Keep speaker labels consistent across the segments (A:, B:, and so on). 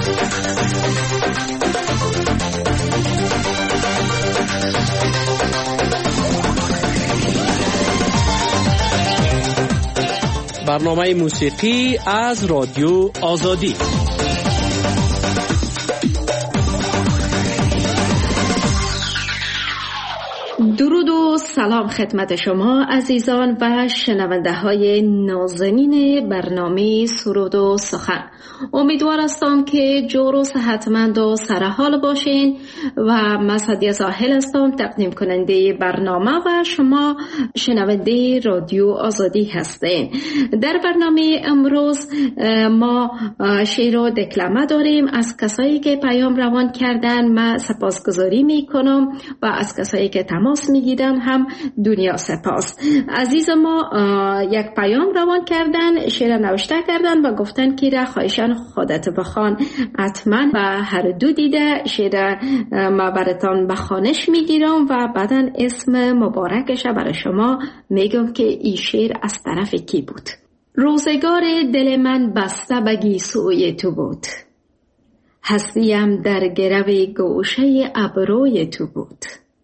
A: برنامه موسیقی از رادیو آزادی.
B: درود و سلام خدمت شما عزیزان و شنونده های نازنین برنامه سرود و سخن. امیدوار هستم که جور و صحتمند و سرحال باشین و من سعدیه ساحل هستم، تقدیم کننده برنامه و شما شنونده رادیو آزادی هستین. در برنامه امروز ما شعر و دکلمه داریم از کسایی که پیام روان کردن. من سپاسگزاری میکنم و از کسایی که تماس میگیرن هم دنیا سپاس. عزیز ما یک پیام روان کردن، شعر نوشته کردن و گفتن که را خواهشان خودت بخوان. حتما و هر دو دیده شعر ما براتون بخوانش میگیرم و بعدا اسم مبارکش برای شما میگم که این شعر از طرف کی بود. روزگار دل من بسته به گیسوی تو بود، هستیم در گرو گوشه ابروی تو بود.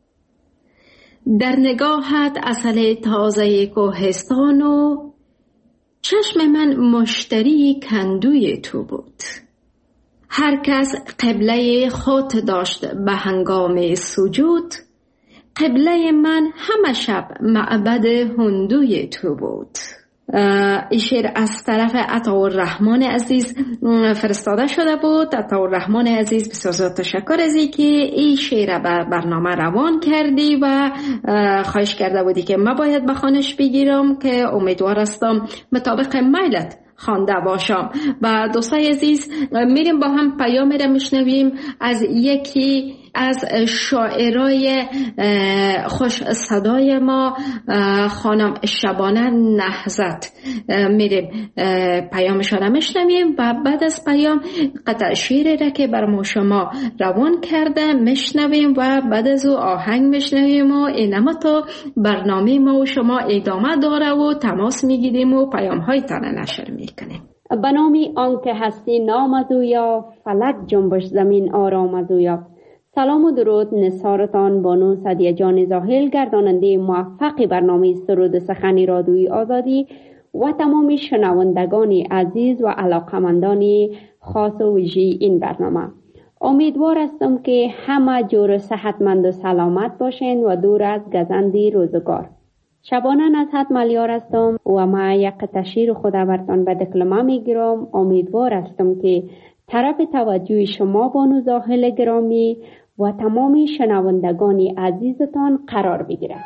B: در نگاهت عسل تازه کوهستان و چشم من مشتری کندوی تو بود. هر کس قبله خود داشت به هنگام سجود، قبله من همه شب معبد هندوی تو بود. این شعر از طرف عطاالرحمن عزیز فرستاده شده بود. عطاالرحمن عزیز بسیار تشکر از اینکه این شعر به برنامه روان کردی و خواهش کرده بودی که من باید بخوانش بگیرم که امیدوار هستم مطابق میلت خوانده باشم. و دوستای عزیز میریم با هم پیام را میشنویم از یکی از شاعرای خوش صدای ما، خانم شبانه نهضت. میریم پیامشان را میشنویم و بعد از پیام قطع شعری را که بر ما شما روان کرده میشنویم و بعد از او آهنگ میشنویم و اینما تا برنامه ما و شما ادامه داره و تماس میگیریم و پیام های تانه نشر میکنیم.
C: به نامی آنکه هستی نامزویا، فلک جنبش زمین آرامزویا. سلام و درود نثارتان بانو سعدیه جان زاهل، گرداننده موفق برنامه سرود سخن رادیوی آزادی و تمام شنوندگان عزیز و علاقمندان خاص و ویژه این برنامه. امیدوار هستم که همه جور صحتمند و سلامت باشین و دور از گزند روزگار. شبانه نصحت ملیار هستم و ما یک تشیر خود برتان به دکلمه میگیرم. امیدوار هستم که طرف توجه شما بانو زاهل گرامی و تمام شنوندگان عزیزتان قرار بگیرد.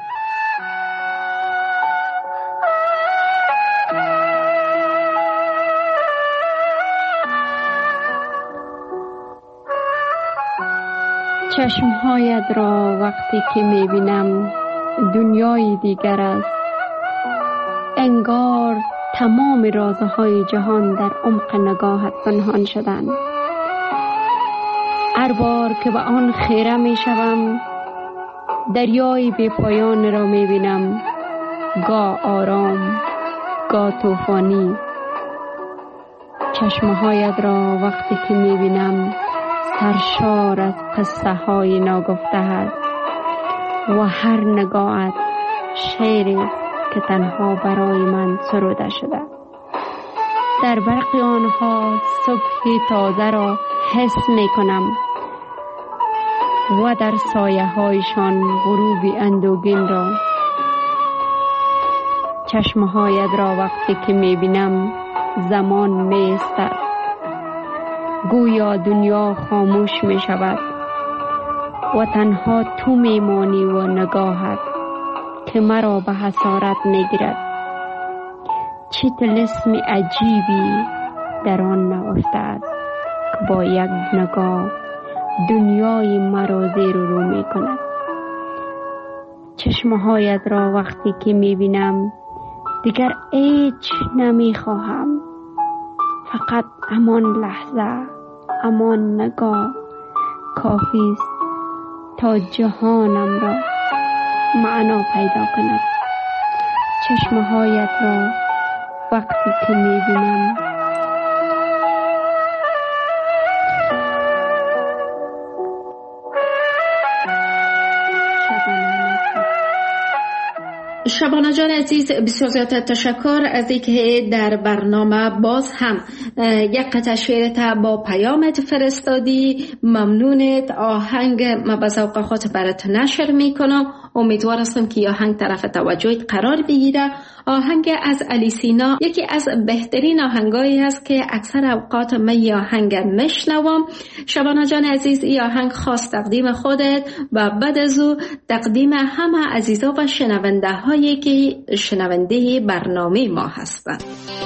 C: چشمهایت را وقتی که میبینم دنیای دیگر است. انگار تمام رازهای جهان در عمق نگاهت پنهان شدند. هر بار که به آن خیره می شوم دریای بی پایان را می بینم، گاه آرام گاه طوفانی. چشمهایت را وقتی که می بینم سرشار از قصه های ناگفته است و هر نگاهت شعری که تنها برای من سروده شده. در برق آنها صبح تازه را حس می کنم و در سایه هایشان غروب اندوگین را. چشمهایت را وقتی که می بینم زمان می استد، گویا دنیا خاموش می شود و تنها تو می مانی و نگاهت که مرا به حسارت می گیرد. چه طلسم عجیبی در آن نهفته که با یک نگاه دنیای مرا زیر و رو می کند. چشمهایت را وقتی که می بینم دیگر هیچ نمی خواهم، فقط همان لحظه، همان نگاه کافی است تا جهانم را معنا پیدا کند. چشمهایت را وقتی که می بینم
B: شبانه جان عزیز، بسیار زیاد تشکر از اینکه در برنامه باز هم یک قطعه شعرت با پیامت فرستادی. ممنونت. آهنگ ما به ذوق خود برات نشر میکنم. امیدوار هستم که آهنگ طرف توجهت قرار بگیره. آهنگ از علی سینا یکی از بهترین آهنگایی است که اکثر اوقات من این آهنگ میشنوم. شبانه جان عزیز، این آهنگ خاص تقدیم خودت و بعد از او تقدیم همه عزیزا و شنونده هایی که شنونده برنامه ما هستند.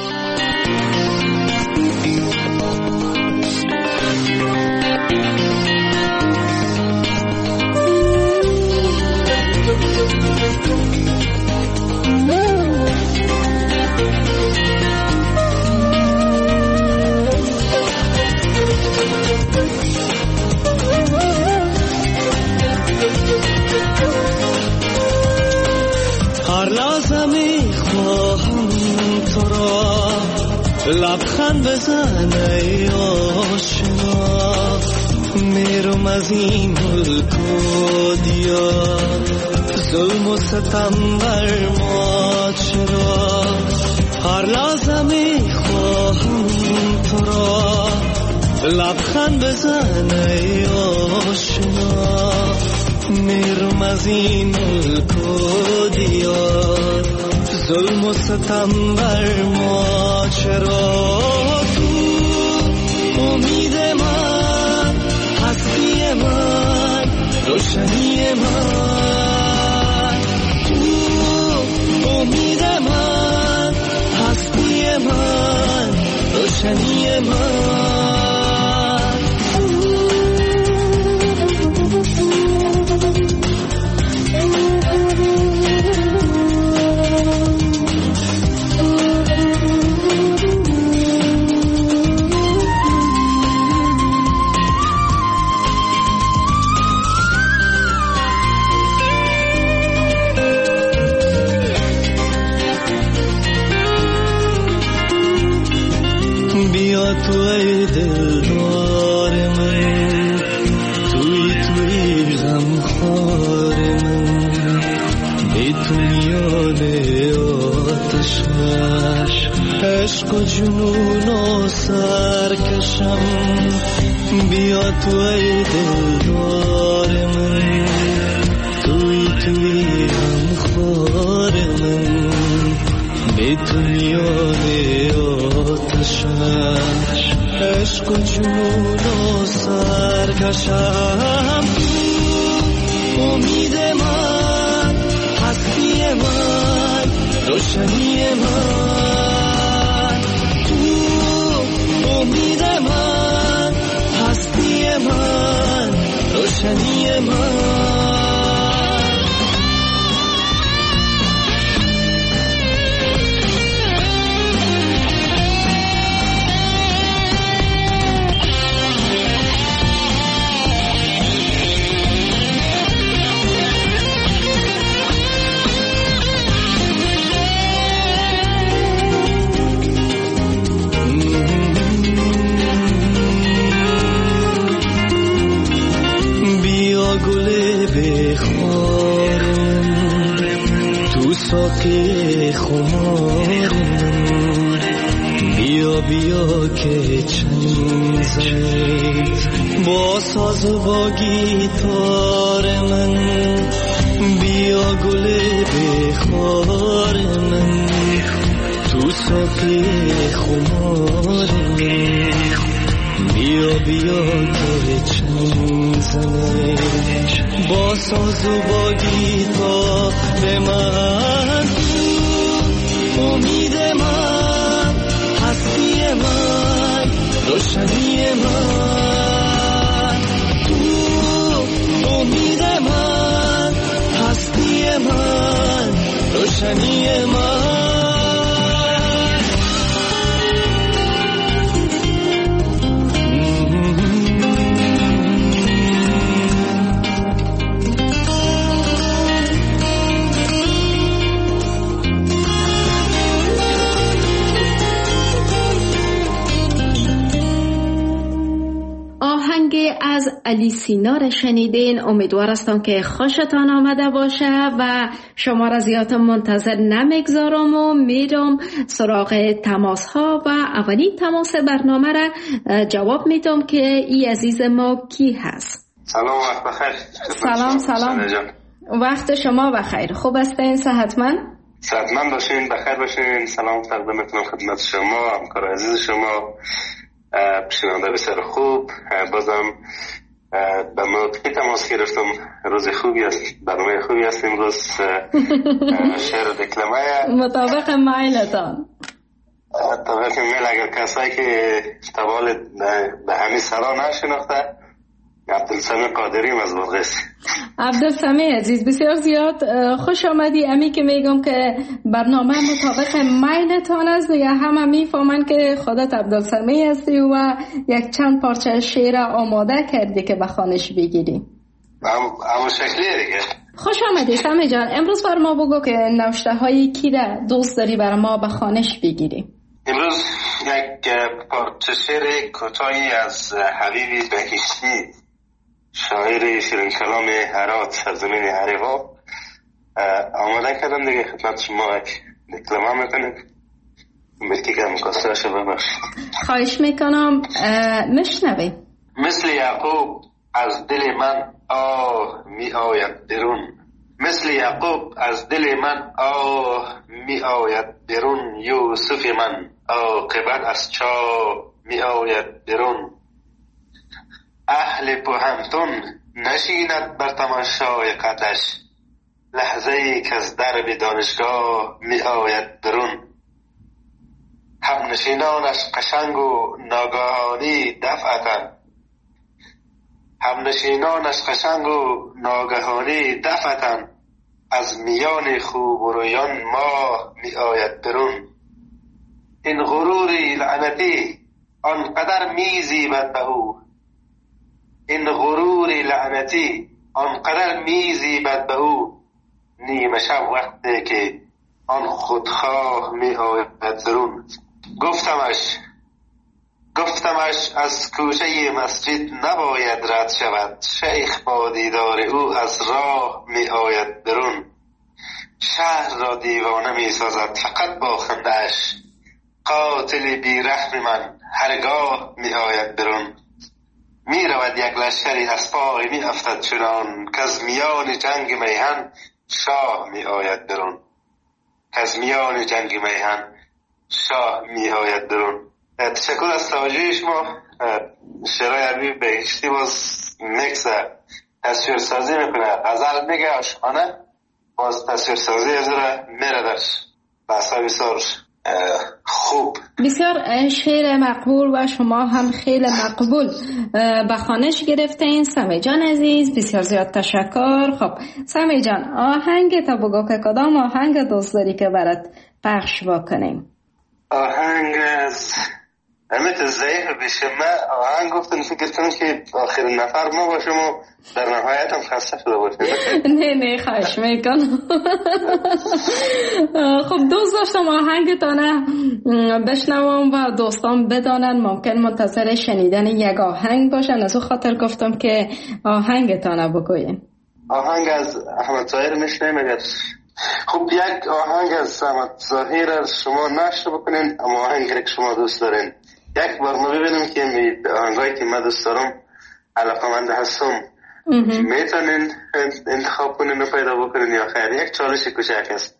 D: لبخند بزن ای آشنا، میرم از این ملک و دیار، ظلم و ستم بر ما چرا؟ هر لحظه میخواهم تو را، لبخند بزن ای آشنا، میرم از این ملک و دیار، ظلم و ستم بر ما چرا؟ تو امید من، هستی من، روشنی من، تو امید من، هستی من، روشنی من. تو ای دلدار من، توی غمخوار من، بی تو میان آتش عشق و جنون و سرکشم. بیا تو ای دلدار من، توی غمخوار من، بی تو میان آتش عشق و جنون و سرکشم. امید من، هستی من، روشنی من، تو امید من، هستی من، روشنی من. ساقی خمار من، بیا بیا که چنگ زنید با ساز و با گیتار من. بیا گل بخار من، تو ساقی خمار من، بیا بیا که چنگ زنید با ساز و با گیتار من. امید من، هستی من، روشنی من، تو امید من، هستی من، روشنی من.
B: آهنگ از علی سینا را شنیدین. امیدوار هستم که خوشتان آمده باشه و شما را زیاد منتظر نمیگذارم و میرم سراغ تماس ها و اولین تماس برنامه را جواب میدم که ای عزیز ما کی هست.
E: سلام، وقت بخیر.
B: سلام وقت شما بخیر. خوب هستین؟ صحتمند
E: باشین، بخیر باشین. سلام تقدیم میکنم خدمت شما، همکار عزیز شما، شنونده بسیار خوب. بازم به موقع تماس گرفتم. روز خوبی است، برنامه خوبی است امروز. شعر و دکلمه
B: مطابق میلتان.
E: طبق میل. اگر کسایی که تبال به همین سرا نشناخته، عبدالسمی قادریم از بلغیس.
B: عبدالسمی عزیز، بسیار زیاد خوش آمدی. امی که میگم که برنامه مطابق میلتان است، دیگه همه میفهمن که خودت عبدالسمی هستی و یک چند پارچه شعر آماده کردی که به خوانش بگیری.
E: همون شکلیه دیگه.
B: خوش آمدی سمی جان. امروز بر ما بگو که نوشته های کی را دوست داری بر ما به خوانش بگیری؟
E: امروز یک پارچه شعر کوتاهی از حبیب بهشتی، شاعر شیرین کلام هرات، سرزمین هریوا، آماده کردم دیگه. خدمت شما یک دکلمه میکنیم، بلکه که مقصر شده ببخشید.
B: خواهش میکنم مشنوی.
E: مثل یعقوب از دل من آه می آید بیرون، مثل یعقوب از دل من آه می آید بیرون، یوسف من عاقبت از چاه می آید بیرون. اهل پوهنتون نشیند بر تماشای قدش، لحظه ای که از درب دانشگاه می آید برون. هم نشینانش قشنگ و ناگهانی دفعتن، هم نشینانش قشنگ و ناگهانی دفعتن، از میان خوب و رویان ماه می آید برون. این غروری لعنتی آنقدر می زیبد به او، این غرور لعنتی آنقدر میزیبد به او، نیمه شب وقتی که آن خودخواه می آید درون. گفتمش از کوچه مسجد نباید رد شود، شیخ با دیدار او از راه می آید برون. شهر را دیوانه می سازد فقط با خنده‌اش، قاتل بیرحم من هرگاه می آید برون. می رود یک لشکری از پای می افتد چنان، که از میان جنگ میهن شاه می آید درون، که از میان جنگ میهن شاه می آید درون. تشکر از توجه شما. شعرهای حبیب بهشتی باز میکس تصویر سازی میکنه، غزل میگه، عاشقانه، باز تصویر سازی از را میره درش. بحثا بسیار خوب، بسیار
B: شعر مقبول و شما هم خیلی مقبول به خوانش گرفتین. سمی جان عزیز بسیار زیاد تشکر. خب سمی جان، آهنگ تا بگو که کدام آهنگ دوست داری که برات پخش بکنیم؟
E: آهنگ از امیت ضعیف بشمه. آهنگ گفتن فکر کنم که آخرین نفر ما باشم و در نهایت هم خسته شده باشم.
B: نه خواهش میکنم. خب دوست داشتم آهنگتانه بشنوم و دوستان بدانن، ممکن منتظر شنیدن یک آهنگ باشن، از او خاطر گفتم که آهنگتانه بگوین.
E: آهنگ از احمد ظاهر میشنیم. اگر خب یک آهنگ از احمد ظاهر شما نشر بکنین، اما آهنگی که شما دوست دارین یک بار ما ببینیم که آهنگایی که من دوست دارم علاقمند هستم میتونین انتخاب کنین و پیدا بکنین یا خیر؟ یک چالش کوچک است.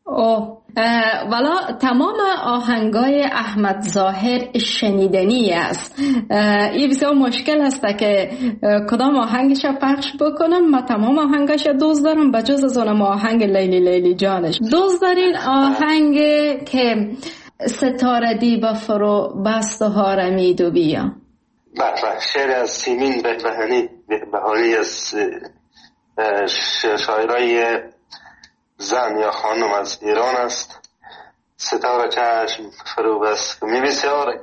B: والا تمام آهنگای احمد ظاهر شنیدنی است. این بسیار مشکل است که کدام آهنگش پخش بکنم. من تمام آهنگش دوست دارم به جز از اونم آهنگ لیلی لیلی جانش. دوست دارین آهنگ که ستاره دیبا فرو بست و هارمید و بیا؟
E: بله، شعر از سیمین بهانی از شاعرای زن یا خانم از ایران است. ستاره چشم فرو بست می بسیار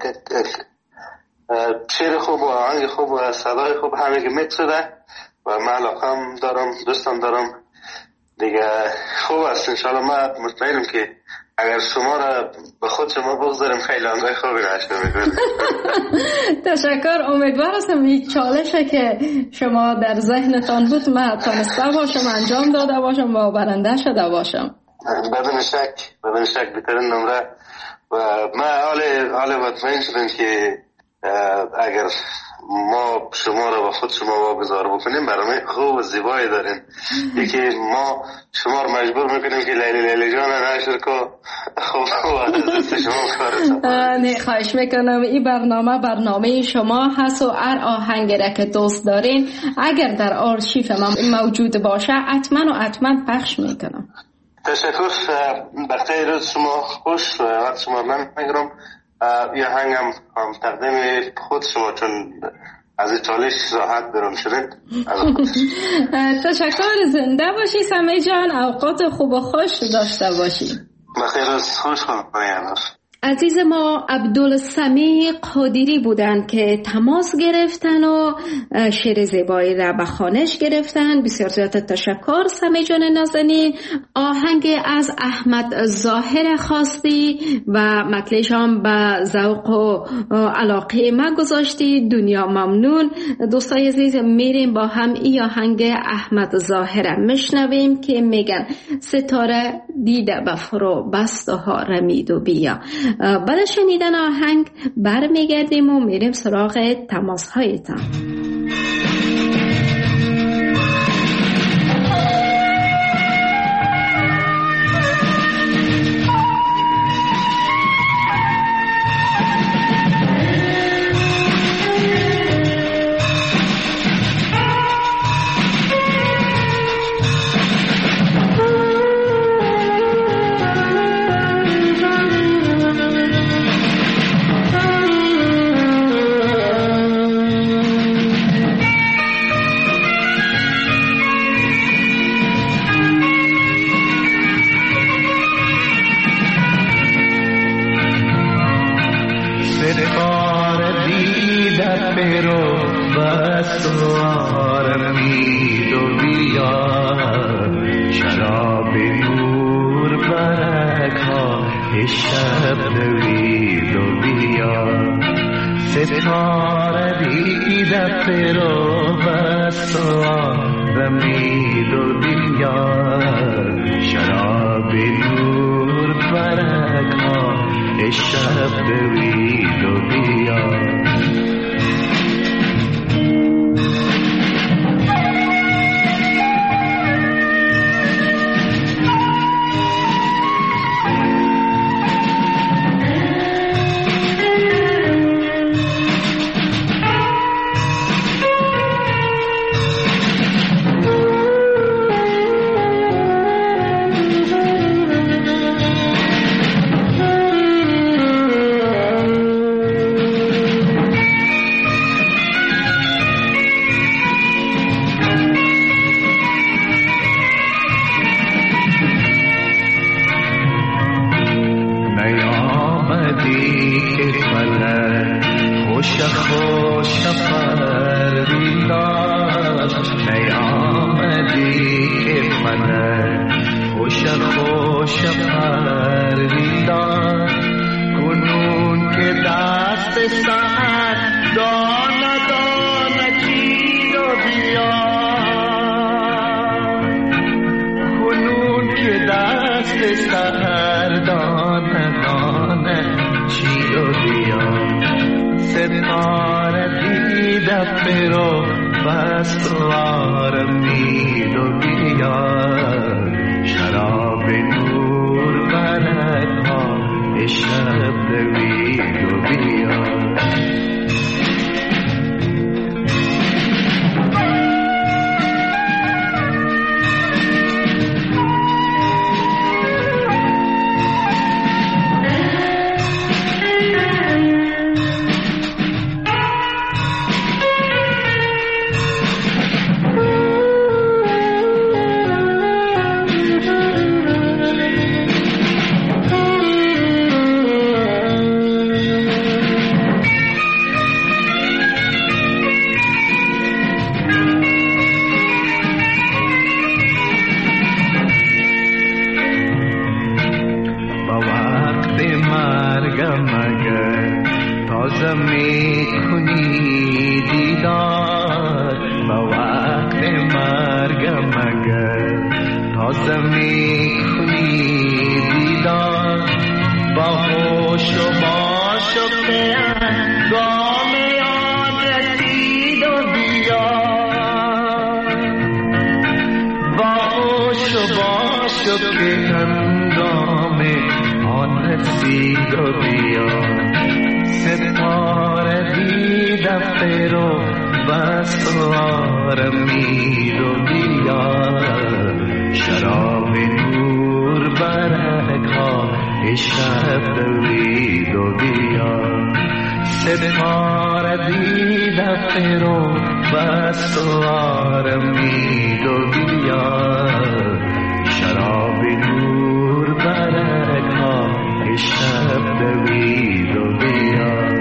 E: شعر خوب و آهنگ خوب و صدای خوب همه که میکس شده و من علاقم دارم، دوستم دارم دیگه. خوب است انشاءالله. من مطمئنم که اگر شما را به خود شما بگذاریم خیلی آنگاه خوبی نشته میکنیم.
B: تشکر. امیدوار هستم این چالشه که شما در ذهنتان بود من تانسته باشم انجام داده باشم و برنده شده باشم.
E: بدون شک بهترین نمره و من حال مطمئن شدم که اگر ما شما را با خود شما واگذار بکنیم برنامه خوب و زیبایی دارین. یکی ما شما را مجبور میکنیم که لیلی جان نشر کو خوب شما
B: نه خواهش میکنم. این برنامه شما هست و هر آهنگی را که دوست دارین اگر در آرشیف من موجود باشه حتما پخش میکنم.
E: تشکر. بخیر روز شما خوش. وقت شما نمیگیرم. یه هنگم هم تقدیم خود شما چون از این چالش راحت برام شدید.
B: تشکر. زنده باشی سمی جان. اوقات خوب و خوش داشته باشی.
E: بخیر روز خوش کنم.
B: عزیز ما عبدالسمیع قادری بودند که تماس گرفتن و شعر زیبایی را به خوانش گرفتن. بسیار زیاد تشکر سمیع جان نازنین. آهنگ از احمد ظاهر خواستی و مطلعش هم به ذوق و علاقه ما گذاشتی. دنیا ممنون. دوستای عزیز میریم با هم این آهنگ احمد ظاهر میشنویم که میگن ستاره دیده به فرو بست و ها رمید و بیا. برای شنیدن آهنگ برمیگردیم و میریم سراغ تماس هایتان.
D: باشو که گام یاد رسید و بیا باشو که هنگام آن رسید و بیا ستاره دیدم فرو بسوار میر و بیا شراب نور برکا شب دوید و بیا ستاره دیدم فرو بسوار میر و بیا شراب نور برکا شب دوید و بیا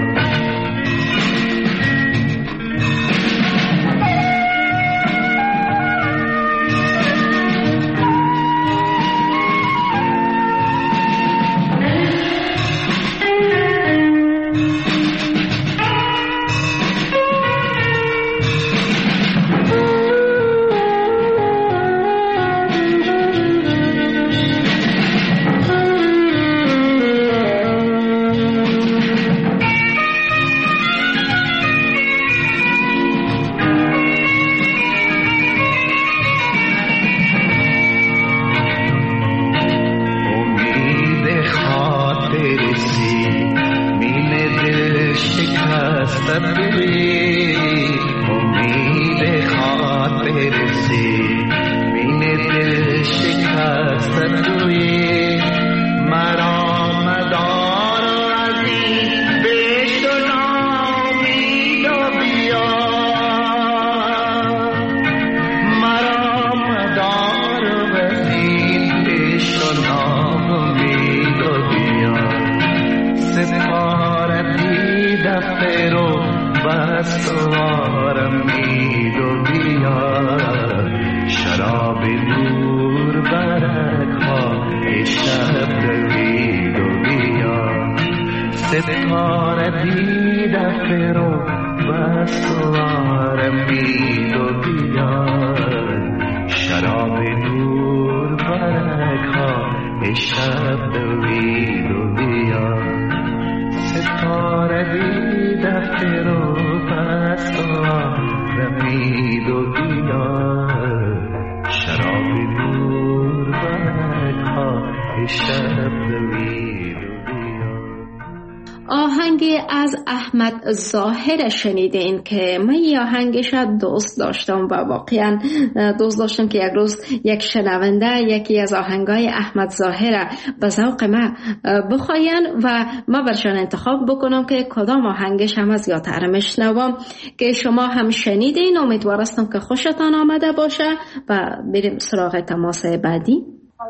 B: آهنگی از احمد ظاهر شنیدین که من این آهنگش دوست داشتم و واقعا دوست داشتم که یک روز یک شنونده یکی از آهنگای احمد ظاهر به ذوق من بخواین و من برشان انتخاب بکنم که کدام آهنگش هم از یادتر میشنوم که شما هم شنیدین. امیدوارستم که خوشتان آمده باشه و بریم سراغ تماس بعدی.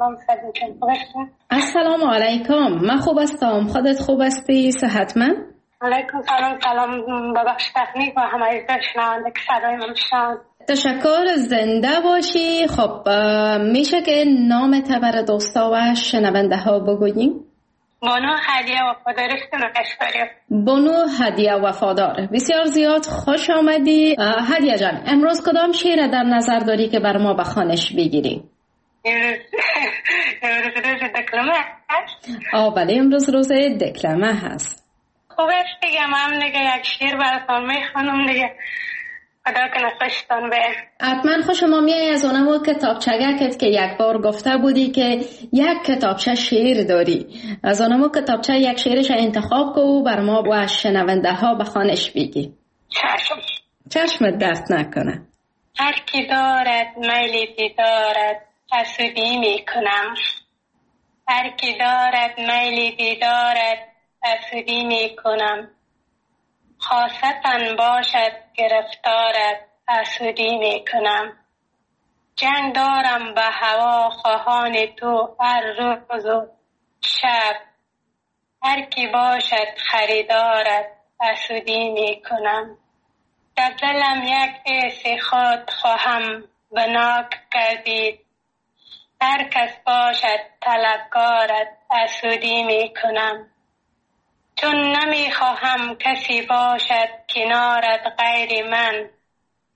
B: السلام علیکم. من خوب هستم، خودت خوب هستی؟ صحتمند؟
F: علیکم سلام. ببخش تکنیک و همه شنونده که صدای من شنوند.
B: تشکر، زنده باشی. خب میشه که نام تبر دوستا و شنونده ها بگوییم؟
F: بانو هدیه وفادار.
B: بانو هدیه وفادار، بسیار زیاد خوش آمدی. هدیه جان، امروز کدام شعر در نظر داری که بر ما به خوانش بگیری؟
F: امروز روز دکلمه هست؟
B: بله، امروز روز دکلمه هست.
F: خوبش دیگه، من دیگه یک شعر براتون میخونم دیگه، خدا کنه خوشتون به.
B: حتما خوشم میای از اونمو کتابچگکت که یک بار گفته بودی که یک کتابچه شعر داری، از اونمو کتابچه یک شعرش انتخاب کو و بر ما و شنونده ها به خوانش بگی. چشمت درد نکنه.
F: هر کی دارد میل دیدارد حسودی میکنم، هر کی دارد میل دیدارد حسودی میکنم، خاصتاً باشد گرفتارد حسودی میکنم، جنگ دارم به هوا خواهان تو هر روز و شب، هر کی باشد خریدارد حسودی میکنم، در دلم یک حس خود خواهم بناک کردید، هر کس باشد طلبکارت حسودی میکنم، چون نمیخواهم کسی باشد کنارت غیر من،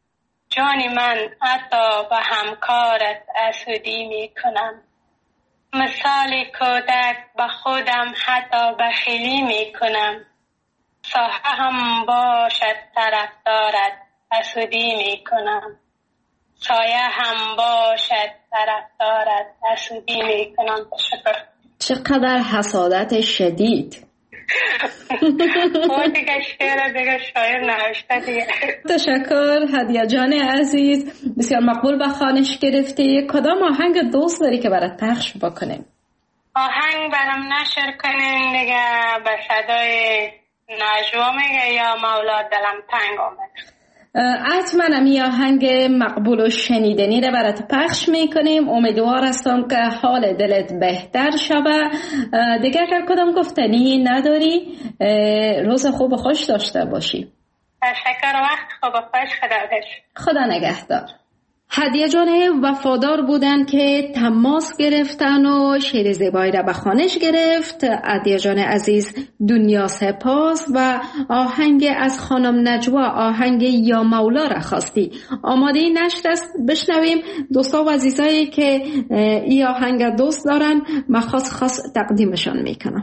F: جان من حتی به همکارت حسودی میکنم، مثال کودک به خودم حتی بخیلی می کنم. ساحه هم باشد طرفدارت حسودی می کنم. سایه هم باشد طرفدارت حسودی می کنم. تشکر.
B: چقدر حسادت شدید.
F: دیگه شعر دیگه شاعر نوشته دیگه.
B: تشکر هدیه جان عزیز، بسیار مقبول به خوانش گرفتی. کدام آهنگ دوست داری که برات پخش بکنیم؟
F: آهنگ برام نشر کنین دیگه، به صدای نجوا میگه یا مولا دلم تنگ آمد.
B: حتما این آهنگ مقبول و شنیدنی رو برات پخش میکنیم. امیدوار هستم که حال دلت بهتر شوه. دیگه اگر کدام گفتنی نداری، روز خوب و خوش داشته باشی.
F: تشکر. وقت خوب و خوش.
B: خدا نگهدار. هدیه جان وفادار بودن که تماس گرفتن و شعر زیبایی را به خوانش گرفت. هدیه جان عزیز دنیا سپاس و آهنگ از خانم نجوا، آهنگ یا مولا را خواستی. آماده نشت است بشنویم. دوستا و عزیزایی که این آهنگ دوست دارن من خاص تقدیمشان میکنم.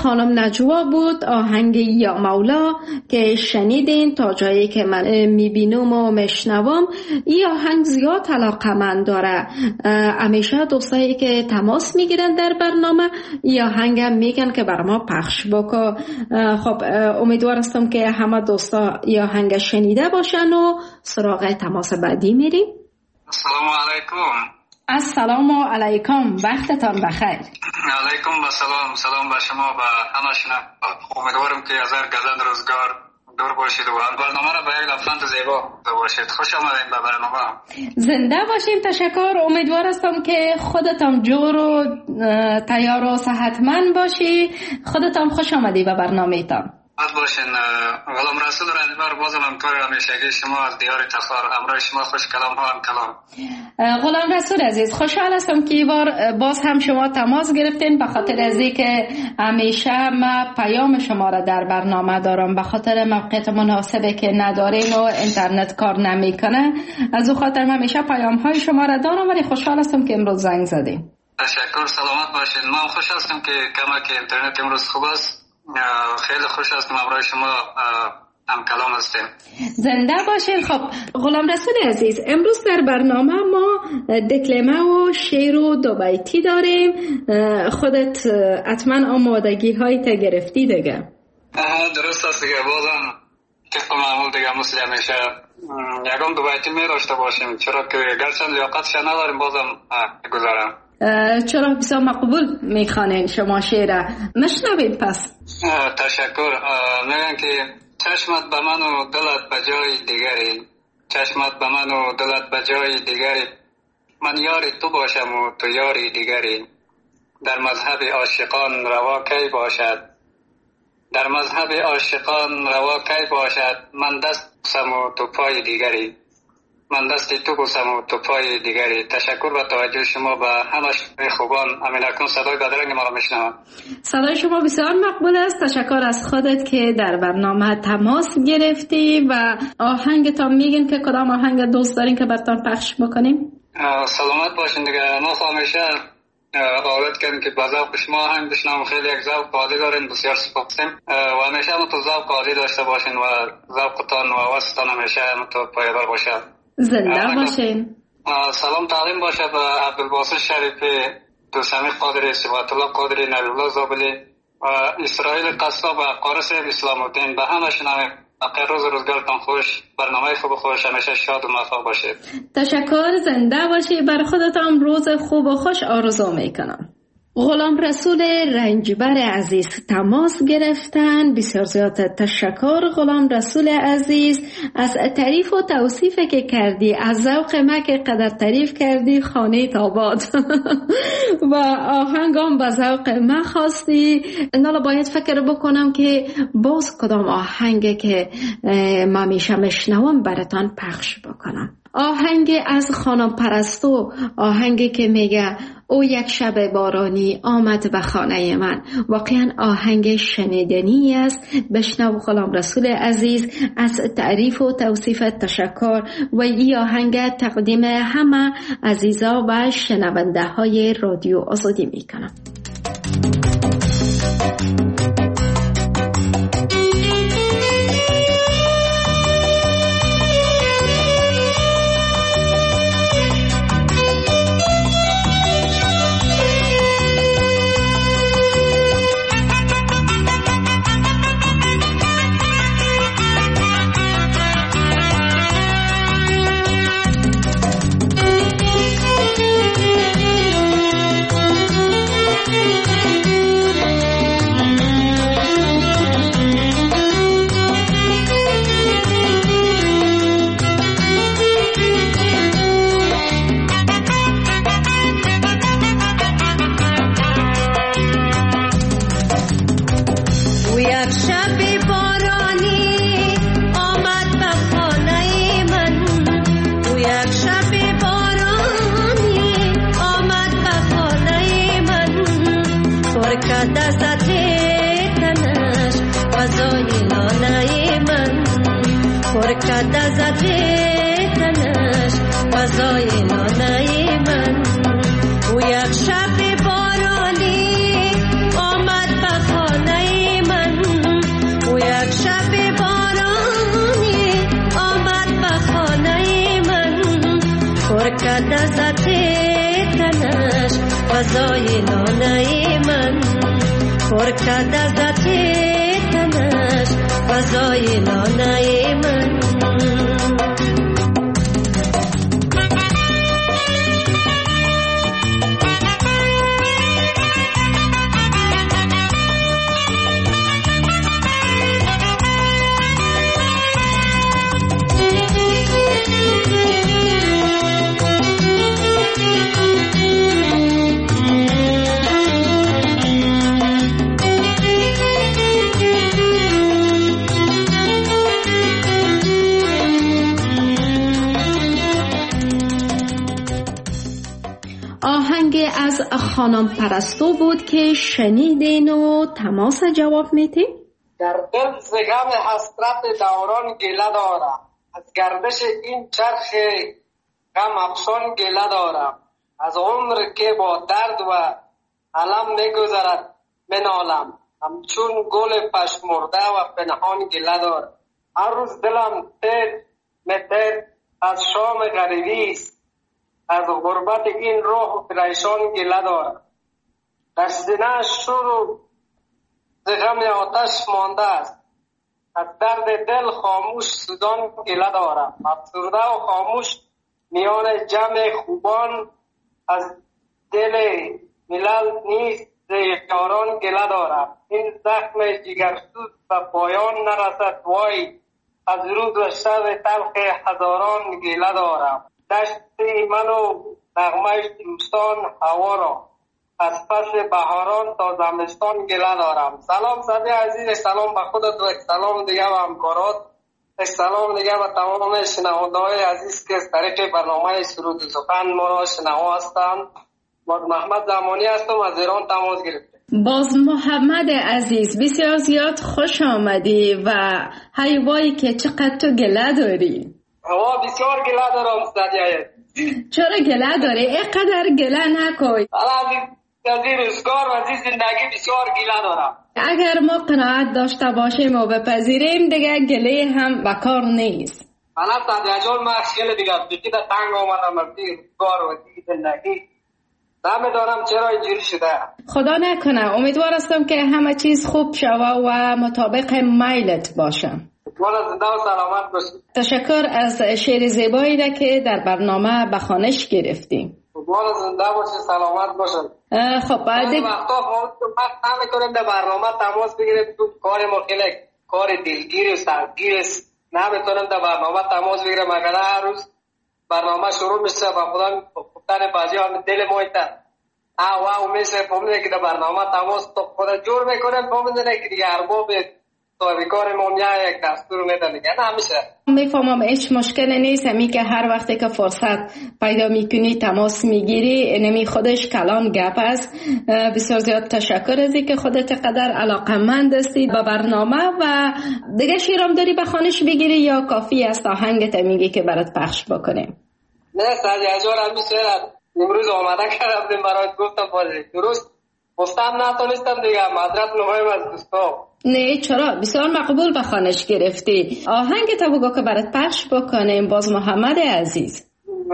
B: خانم نجوا بود، آهنگ یا مولا که شنیدین. تا جایی که من میبینم و میشنوم این آهنگ زیاد علاقمند داره. همیشه دوستایی که تماس میگیرن در برنامه این آهنگ هم میگن که بر ما پخش بکن. خب امیدوار هستم که همه دوستا این آهنگ شنیده باشن و سراغ تماس بعدی میریم.
G: السلام علیکم.
B: السلام علیکم، وقتتان بخیر.
G: علیکم السلام. سلام به شما و همشون. امیدوارم که از هر گزند روزگار دور باشید و برنامه را به یک لبخند زیبا باشید. خوش آمدید به برنامه.
B: زنده باشیم. تشکر. امیدوار هستم که خودتان جور و تیار و صحتمند باشی. خودتان خوش آمدی به برنامه تان.
G: باشین. غلام رسول رنجبر، بازم همکار همیشگی شما از دیار تخار. همراه شما خوش کلام ها هم کلام.
B: غلام رسول عزیز، خوشحال هستم که بار باز هم شما تماس گرفتین، به خاطر ازی که همیشه ما پیام شما را در برنامه دارم. به خاطر موقعیت مناسبه که ندارین و اینترنت کار نمیکنه، از او خاطر همیشه پیام های شما را دارم، ولی خوشحال هستم که امروز زنگ زدین.
G: تشکر. سلامت باشین. من خوش هستم که کمک اینترنت امروز خوب است. خیلی خوش هستم همراه شما هم کلام هستیم.
B: زنده باشین. خب غلام رسول عزیز، امروز در برنامه ما دکلمه و شعر و دو بیتی داریم. خودت حتما آمادگی های تا گرفتی دیگه؟
G: درست است دیگه. بازم طبق معمول دیگه مثل همیشه یکم دو بیتی می داشته باشیم، چرا که گرچند لیاقتش نداریم بازم گذارم.
B: چرا بسیار مقبول میخوانین شما شعر. مشنوید پس.
G: تشکر. میگن که چشمت به من و دلت به جای دیگری، چشمت به من و دلت به جای دیگری، من یاری تو باشم و تو یاری دیگری، در مذهب عاشقان روا کی باشد، در مذهب عاشقان روا کی باشد، من دست بوسم و تو پای دیگری، من دستی تو بوسم و تو پای دیگری. تشکر به توجه شما به همش خوبان. امین اکنون صدای بدرنگ ما را میشنوم.
B: صدای شما بسیار مقبول است. تشکر از خودت که در برنامه تماس گرفتی و آهنگتان میگین که کدام آهنگ دوست دارین که براتون پخش بکنیم؟
G: سلامت باشین دیگه. ما همیشه عادت کردیم که به ذوق شما آهنگ بشنوم. خیلی یک ذوق عالی دارین، بسیار سپاسیم و همیشه هم تو ذوق عالی داشته باشین و ذوقتان و واسطتان همیشه هم تو پایدار باشه.
B: زنده باشین.
G: سلام تعلیم باشه به عبدالباسط شریفی، دوسمی قادری، صفات الله قادری، نبی الله زابلی و اسرائیل قصاب و قارس اسلام الدین. به همشون روز روزگارتان خوش، برنامه خوب خوش، همیشه شاد و موفق باشید.
B: تشکر. زنده باشید. بر خودتان روز خوب و خوش آرزو میکنم. غلام رسول رنجبر عزیز تماس گرفتن. بسیار زیاد تشکر غلام رسول عزیز از تعریف و توصیف که کردی. از ذوق ما که قدر تعریف کردی خانه تاباد و آهنگام به ذوق ما خواستی. نالا باید فکر بکنم که باز کدام آهنگ که ما میشه مشنوم براتان پخش بکنم. آهنگ از خانم پرستو، آهنگی که میگه او یک شب بارانی آمد به خانه من. واقعا آهنگ شنیدنی است. بشنو غلام رسول عزیز. از تعریف و توصیف تشکر و این آهنگ تقدیم همه عزیزا و شنونده های رادیو آزادی میکنم.
H: یک شب بارانی آمد به خانه کرد از تنش غذای نانه من، پر کرد از تنش غذای نانه من.
B: آهنگ از خانم پرستو بود که شنیدین و تماس جواب میتین؟
I: در دل ز غم حسرت دوران گله دارم، از گردش این چرخ غم افسان گله دارم، از عمر که با درد و علم میگذرد منالم، همچون گل پشمرده و پنهان گله دارم. هر روز دلم تیر از شام غریبی است، از غربت این روح پریشان گله دارم. در سینه شور ز غم آتش مانده است، از درد دل خاموش سوزان گله دارم. افسرده و خاموش میان جمع خوبان، از دل ملل نیست ز یاران گله دارم. این زخم جگرسوز به پایان نرسد وای، از روز و شب تلخ هزاران گله دارم. دشت من و نغمه دوستان هوا را، از فصل بهاران تا زمستان گله دارم. سلام صدی عزیز، سلام به خودت و سلام دیگه به همکارات، سلام دیگه به تمام شنونده‌های عزیز که از طریق برنامه سرود سخن ما را شنوا هستند. محمد زمانی هستم، از ایران تماس گرفتم.
B: باز محمد عزیز بسیار زیاد خوش آمدی و حیوایی که چقدر تو گله داری.
I: بسیار گله دارم صدیه.
B: چرا گله داری؟ اینقدر گله نکن.
I: از این روزگار و از این زندگی بسیار گله دارم.
B: اگر ما قناعت داشته باشیم و بپذیریم دیگه گله هم بکار نیست.
I: حالا صدیه جان من خیلی دیگه بکیده تنگ آمدم از این روزگار و از این زندگی. نمیدانم چرا اینجوری شده.
B: خدا نکنه، امیدوار هستم که همه چیز خوب شوه و مطابق میلت باشه.
I: والا زنده و سلامت باشید.
B: تشکر از شعر زیبایی را که در برنامه به خوانش گرفتیم.
I: والا زنده باشید، سلامت باشید.
B: خب بعد
I: وقتا وقت نمیکنیم در برنامه تماس بگیریم، تو کار ما خیلی کار دلگیر و سرگیر است، نمیتونیم در برنامه تماس بگیریم. اگر هر روز برنامه شروع میشه و خدا گفتن بازی هم دل ما ایتا واو میشه، فهمیده که در برنامه تماس تو خدا جور میکنیم، فهمیده که دیگه ارباب کار مونیا یک دستور میدن دیگه نمیشه.
B: میفهمم هیچ مشکل نیست، همی که هر وقتی که فرصت پیدا میکنی تماس میگیری، نمی خودش کلان گپ است. بسیار زیاد تشکر از اینکه خودت قدر علاقمند هستی به برنامه. و دیگه شیرام داری به خوانش بگیری یا کافی است آهنگت میگی که برات پخش بکنیم؟
I: نه سرجاجور همی شعر امروز آمده کردم برات گفتم بازی درست گفتم نتونستم دیگه، معذرت مهم از دوستا.
B: نه چرا، بسیار مقبول به خوانش گرفتی. آهنگت بگو که برات پخش بکنیم. باز محمد عزیز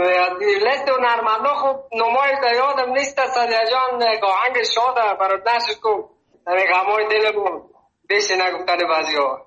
I: لیست و نرمنده خوب نمایش در یادم نیست صدیه جان، آهنگ شاده برات نشد کن غمای دلمون بیشی نگفتن بعضی ها.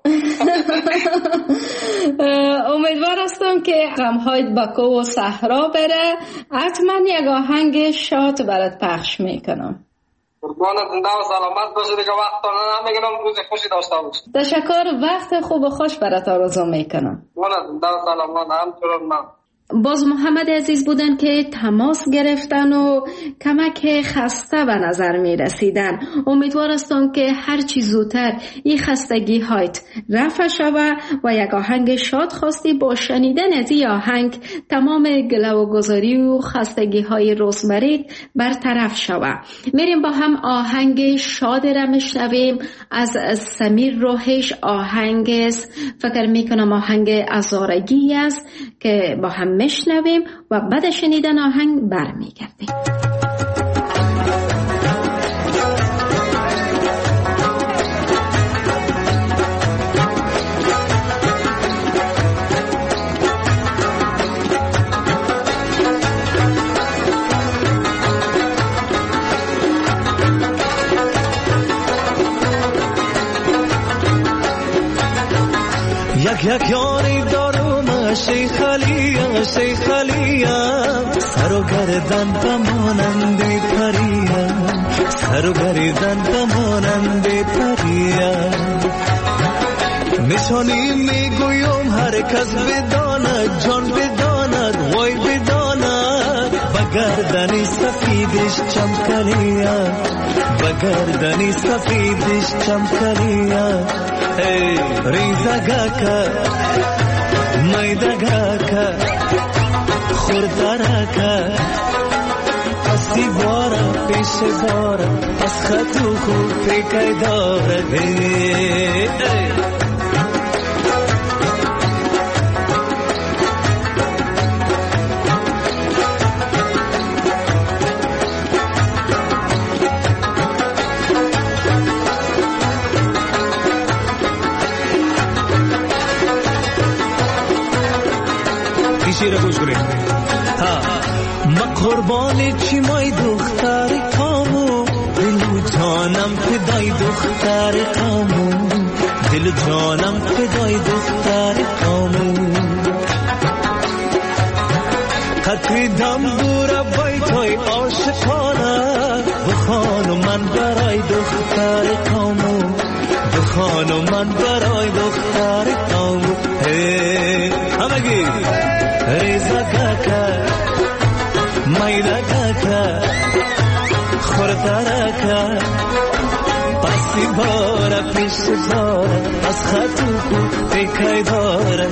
B: امیدوار هستم که غمهایت با کو و صحرا بره. حتما یک آهنگ شاد برات پخش میکنم.
I: قربانت زنده و سلامت باشه دیگه، وقت نمیگیرم، روز خوشی داشته باشه.
B: تشکر، وقت خوب و خوش برات آرزو میکنم.
I: قربانت زنده و سلامت. همچنان من.
B: باز محمد عزیز بودن که تماس گرفتن و کمک خسته به نظر می رسیدن. امیدوار هستم که هر چی زودتر این خستگی هایت رفع شوه و یک آهنگ شاد خواستی با شنیدن از این آهنگ تمام گله و گذاری و خستگی های روزمرید برطرف شوه. میریم با هم آهنگ شاد را میشنویم از سمیر روحش. آهنگ فکر میکنم آهنگ ازارگی است که با هم میشنویم و بعد شنیدن آهنگ برمیگردیم.
D: یک یک یاری دارم شیخ علیم سر و گردن بمانند پریم سر و گردن بمانند پریم نشانی میگویم هر کس بداند جان بداند وای بداند بگردنی سفیدش چمکنیم بگردنی سفیدش چمکنیم ریزگاکا میدگاکا خوردرکا پسی بارا پیش بارا پس خطو خوب پیکای داره شیر گوش کنید ما قربان چی مای دختر کامو دل جانم فدای دختر کامو دل جانم فدای دختر کامو قطری دنبور بیتای عاشقانه بخانو من برای دختر کامو بخانو من برای دختر کامو همگی ریزا کاکا میدا کاکا خورتارا کا پسی بارا پیش بارا از خطو کو پیکای دارا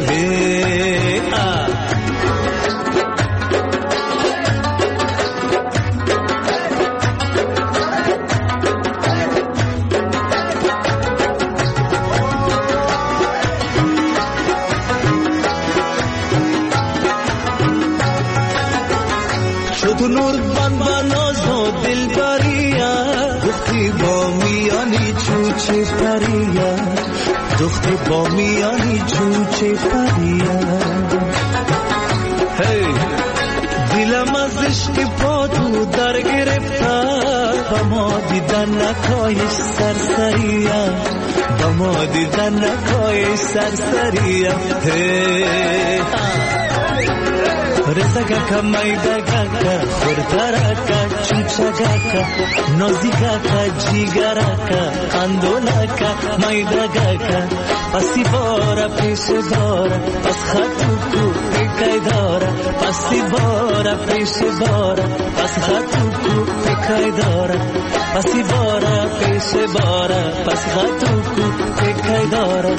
D: تو نور بان نازو دل بریا دختی با میانی چوچه پریا دختی با میانی چوچه پریا دلم از عشق پا تو در گرفته با ما دیدن نکایش سرسریا با ما دیدن نکایش سرسریا رزگاکا میدگاکا خوردراکا چوچگاکا نازیگاکا جیگراکا اندولاکا میدگاکا پسی بارا پیش بارا پس خطو کو پیکای دارا پسی بارا پیش بارا پس خطو کو پیکای دارا پسی بارا پیش بارا پس خطو کو پیکای دارا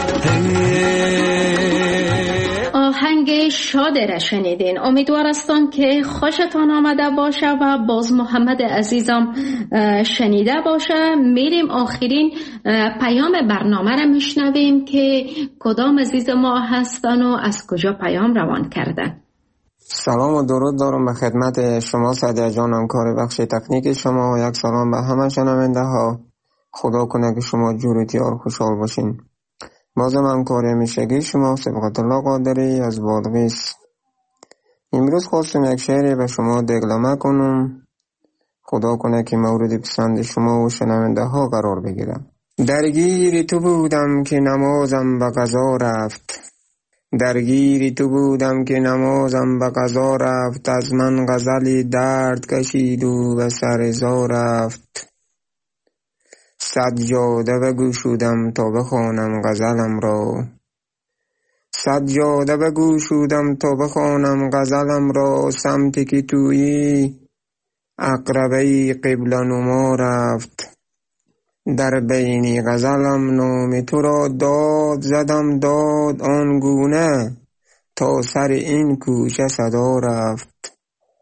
B: آهنگ شاد را شنیدین. امیدوار هستم که خوشتان آمده باشه و باز محمد عزیزم شنیده باشه. میریم آخرین پیام برنامه را میشنویم که کدام عزیز ما هستن و از کجا پیام روان کردن.
J: سلام و درود دارم به خدمت شما سعدیه جان، همکار بخش تکنیک شما، و یک سلام به همه شنونده ها. خدا کنه که شما جور و تیار خوشحال باشین. بازم همکار همیشگی شما سبقت الله قادری از بادغیس. امروز خواستم یک شعری به شما دگلمه کنم. خدا کنه که مورد پسند شما و شنونده ها قرار بگیرم. درگیر تو بودم که نمازم به قضا رفت، درگیر تو بودم که نمازم به قضا رفت، از من غزلی درد کشید و به سر زا رفت. سجاده بگشودم تا بخوانم غزلم را، سجاده بگشودم تا بخوانم غزلم را، سمتی که تویی عقربه قبله نما رفت. در بینی غزلم نام تو را داد زدم داد آنگونه تا سر این کوچه صدا رفت.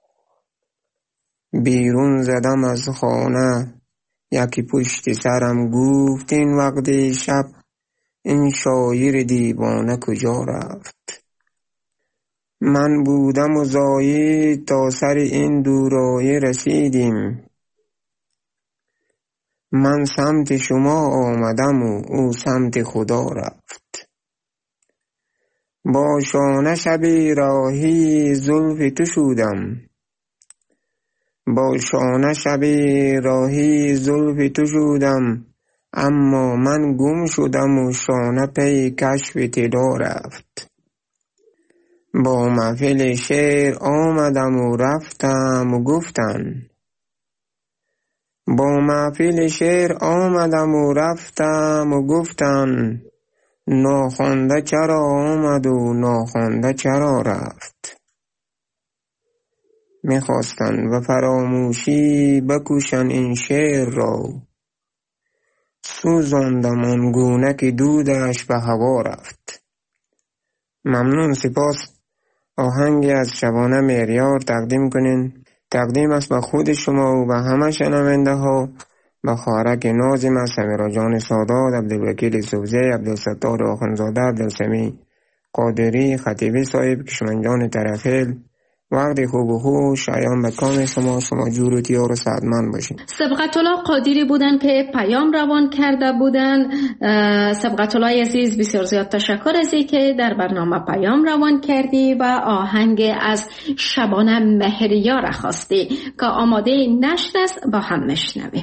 J: بیرون زدم از خانه یکی پشت سرم گفت این وقت شب این شاعر دیوانه کجا رفت. من بودم و زاید تا سر این دورایه رسیدیم، من سمت شما آمدم و او سمت خدا رفت. با شانه شب راهی زلف تو شدم، با شانه شب راهی زلف تو شدم، اما من گم شدم و شانه پی کشف طلا رفت. با محفل شعر آمدم و رفتم و گفتن، با محفل شعر آمدم و رفتم و گفتن، ناخوانده چرا آمد و ناخوانده چرا رفت. میخواستن و فراموشی بکوشن این شعر را، سوزاندم آنگونه که دودش به هوا رفت. ممنون، سپاس. آهنگی از شبانه مهریار تقدیم کنین. تقدیم است به خود شما و به همه شنونده ها، به خواهرک نازم است، سمیرا جان سادات، عبدالوکیل سوزی، عبدالستار آخوندزاده، عبدالسمیع قادری، خطیبی صاحب، کشمنجان طرفیل. وقت خوب و خوش شایان به کام شما جور و تیار و سعدمند باشین.
B: سبقت الله قادری بودن که پیام روان کرده بودن. سبقت الله عزیز بسیار زیاد تشکر از این که در برنامه پیام روان کردی و آهنگ از شبانه مهریار خواستی که آماده نشت است، با هم نشنویم.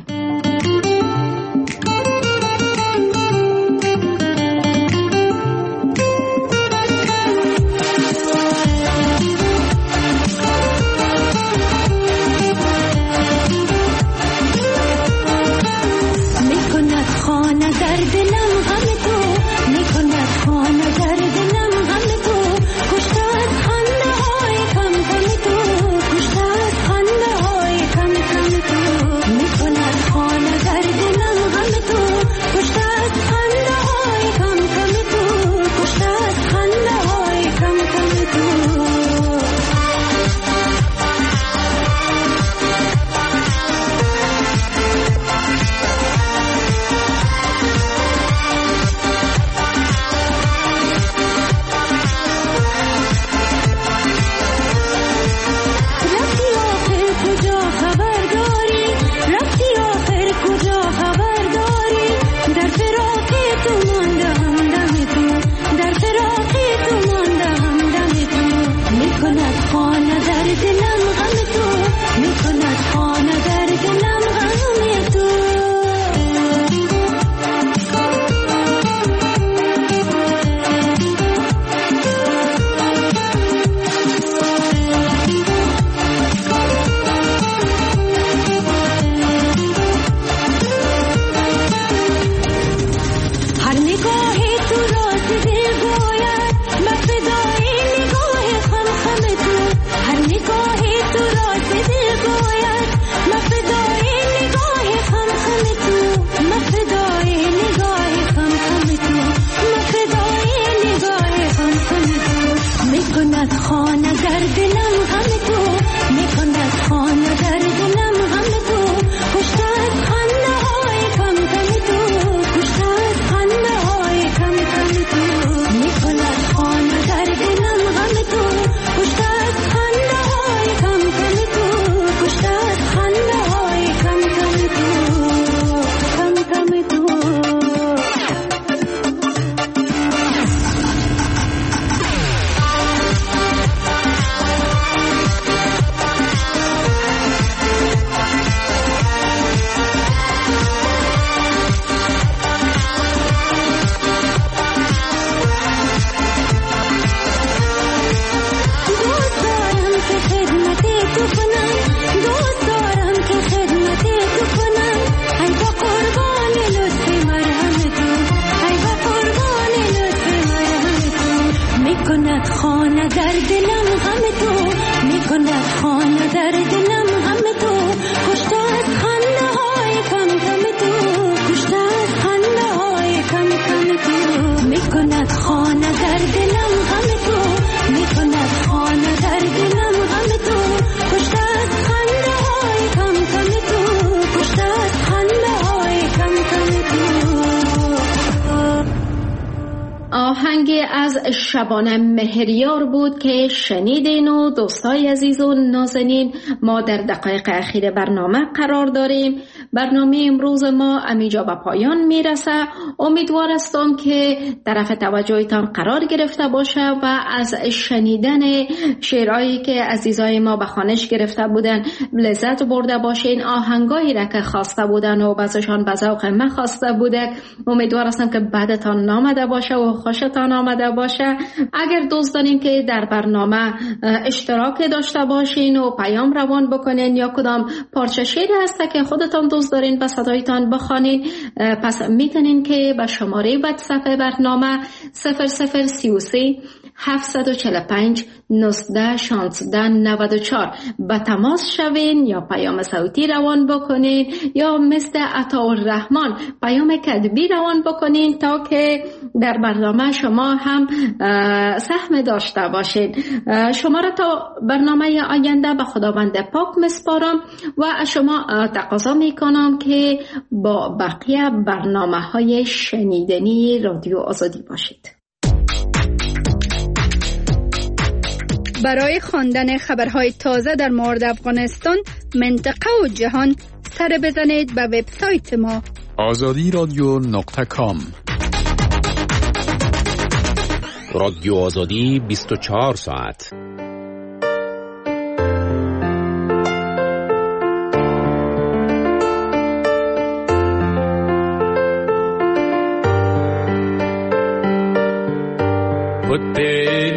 B: آهنگ از شبانه مهریار بود که شنیدین و دوستای عزیز و نازنین، ما در دقایق اخیر برنامه قرار داریم. برنامه امروز ما امیجا به پایان میرسه. امیدوار هستم که طرف توجهتان قرار گرفته باشه و از شنیدن شعرهایی که عزیزای ما به خوانش گرفته بودن لذت برده باشین. آهنگایی را که خواسته بودن و بعضشان به ذوق من خواسته بوده، امیدوار هستم که بعدتان نامده باشه و خوشتان آمده باشه. اگر دوست دارین که در برنامه اشتراک داشته باشین و پیام روان بکنین یا کدام پارچه شعری هسته که خودتان دوست دارین به صدایتان بخوانین، پس میتونین که به شماره واتساپ برنامه 0033 745 19 16 94 به تماس شوین یا پیام صوتی روان بکنین یا مثل عطاالرحمن پیام کتبی روان بکنین تا که در برنامه شما هم سهم داشته باشین. شما را تا برنامه آینده به خداوند پاک مسپارم و شما تقاضا میکنم که با بقیه برنامه‌های شنیدنی رادیو آزادی باشید.
K: برای خواندن خبرهای تازه در مورد افغانستان، منطقه و جهان سر بزنید به وبسایت ما
L: azadiradio.com.
A: رادیو آزادی 24 ساعت.
D: بُتے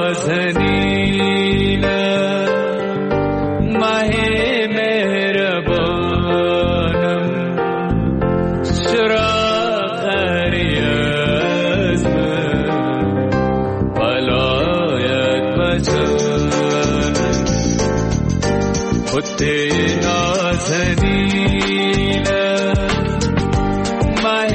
D: نازنین ماہ مہربانم چراغ ریاض ولایت بجانم بُتے نازنین ماہ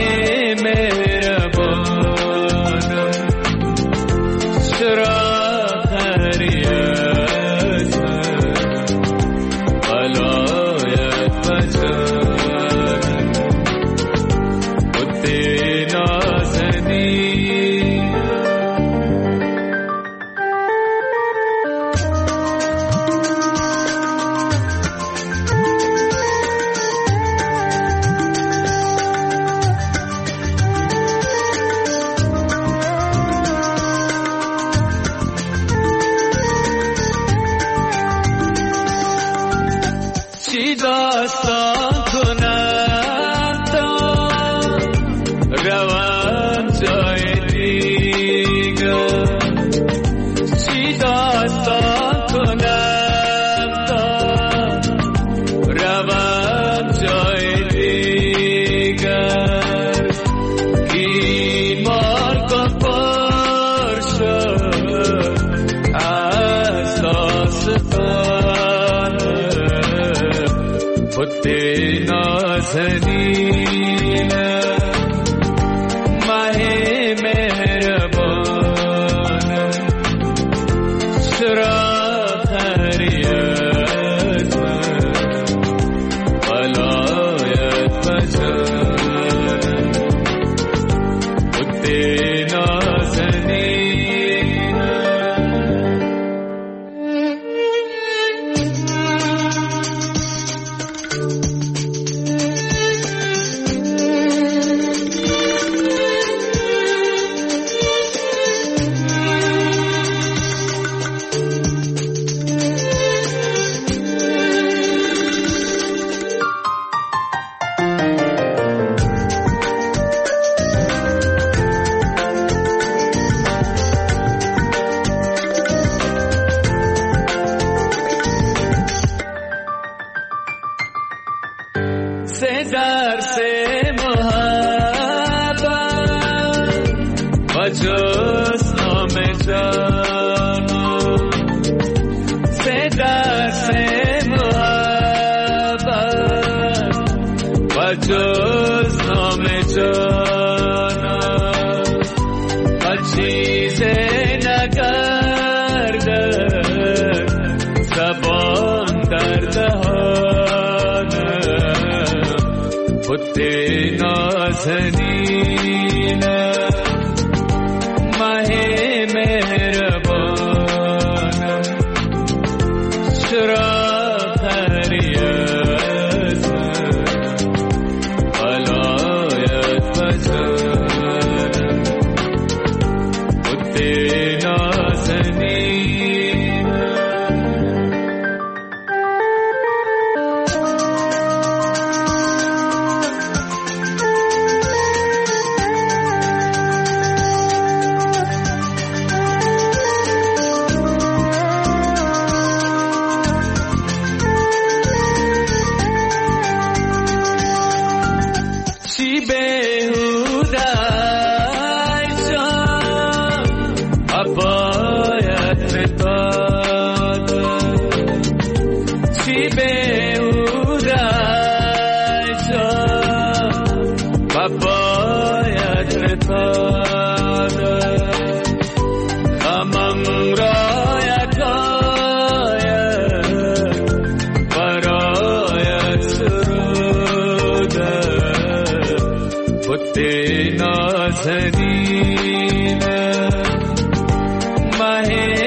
D: نازنین ماه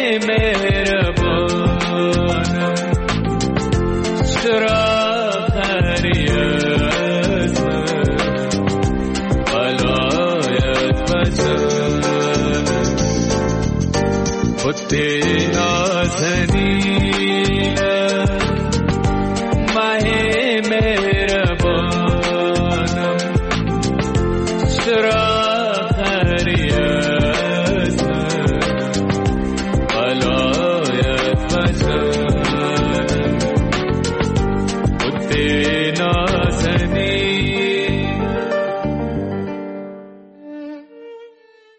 D: مهربانم چرا خری از من ولایت پسند خود نازنین ماه مهربانم چرا خری